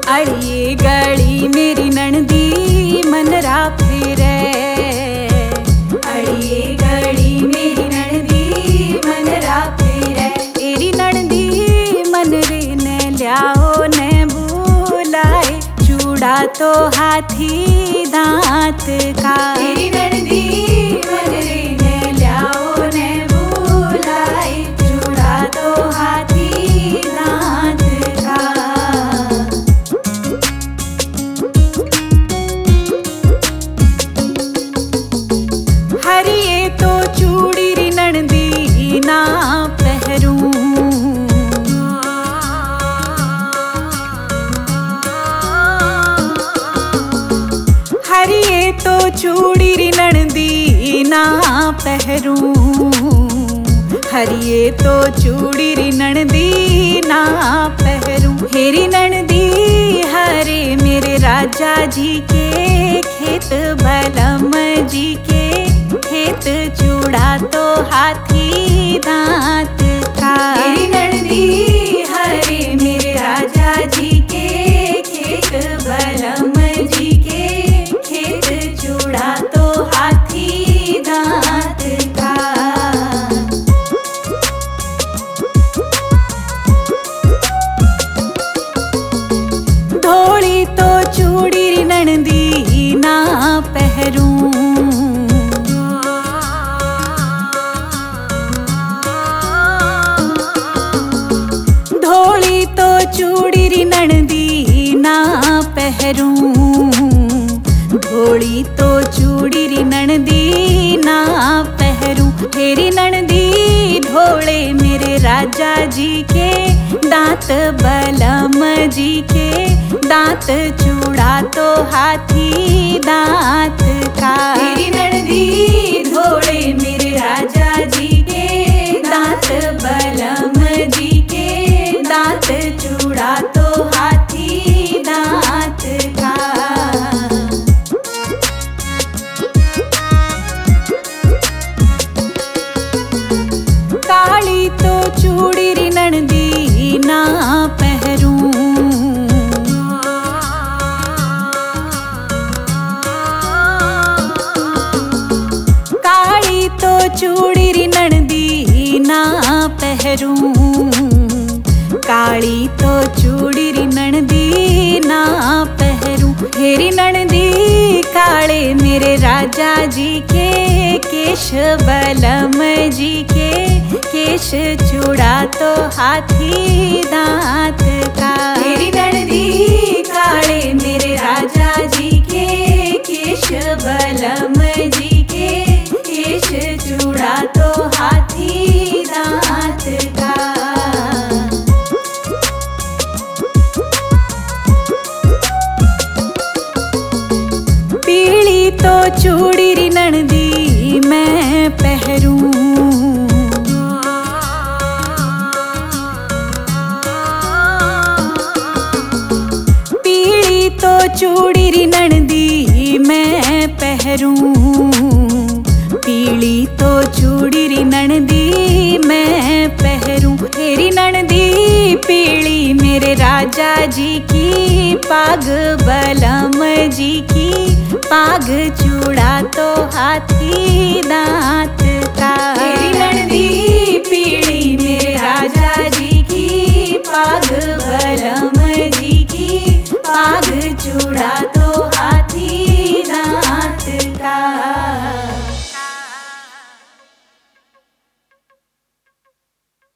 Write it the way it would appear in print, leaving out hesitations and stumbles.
अड़िए गड़ी मेरी ननदी मनरा फिरे, अड़िए गड़ी मेरी ननदी मनरा फिरे। तेरी ननदी मन रे ने ल्याओ ने बुलाए, चूड़ा तो हाथी दांत का। तेरी ननदी मन रे ने ल्याओ ने बुलाए, चूड़ा तो हाथी दांत का। हरिये तो चूड़ी री ननदी ना पहरूं, हरिये तो चूड़ी री ननदी ना पहरूं, हरिये तो चूड़ी री ननदी ना पहरूं। हेरी ननदी हरे मेरे राजा जी के खेत, बलम जी के खेत, चूड़ा तो हाथी दांत का। तेरी ननदी हरे मेरे राजा जी के खेत, बलम जी के खेत, चूड़ा तो हाथी दांत का। धोली तो चूड़ी री ननदी ना पहरूं, धोली तो चूड़ी री ननदी ना पहरूं, धोली तो चूड़ी री ननदी ना पहरूं। तेरी ननदी धोले मेरे राजा जी के दांत, बलम जी के दांत, चूड़ा तो हाथी दांत का। तेरी ननदी धोले मेरे राजा जी के दांत, बलम जी के दांत, चूड़ा तो हाथी दांत का। काली तो चूड़ी री ननदी ना पहरूं, काली तो चूड़ी री ननदी ना पहरूं, काली तो चूड़ी री ननदी ना पहरूं। हेरी ननदी काले मेरे राजा जी के केश, बलम जी के केश, चूड़ा तो हाथी दांत का। तेरी ननदी काले मेरे राजा जी के केश, बलम जी के केश, चूड़ा तो हाथी दांत का। पीली तो चूड़ी री ननदी मैं पहरूं, पीली तो चूड़ी री ननदी मैं पहरूं, पीली तो चूड़ी री ननदी मैं पहरूं। तेरी ननदी पीली मेरे राजा जी की पाग, बलम जी की पाग, चूड़ा तो हाथी दांत का। तेरी ननदी पीली मेरे राजा जी की पाग, बलम जी की पाग, चूड़ा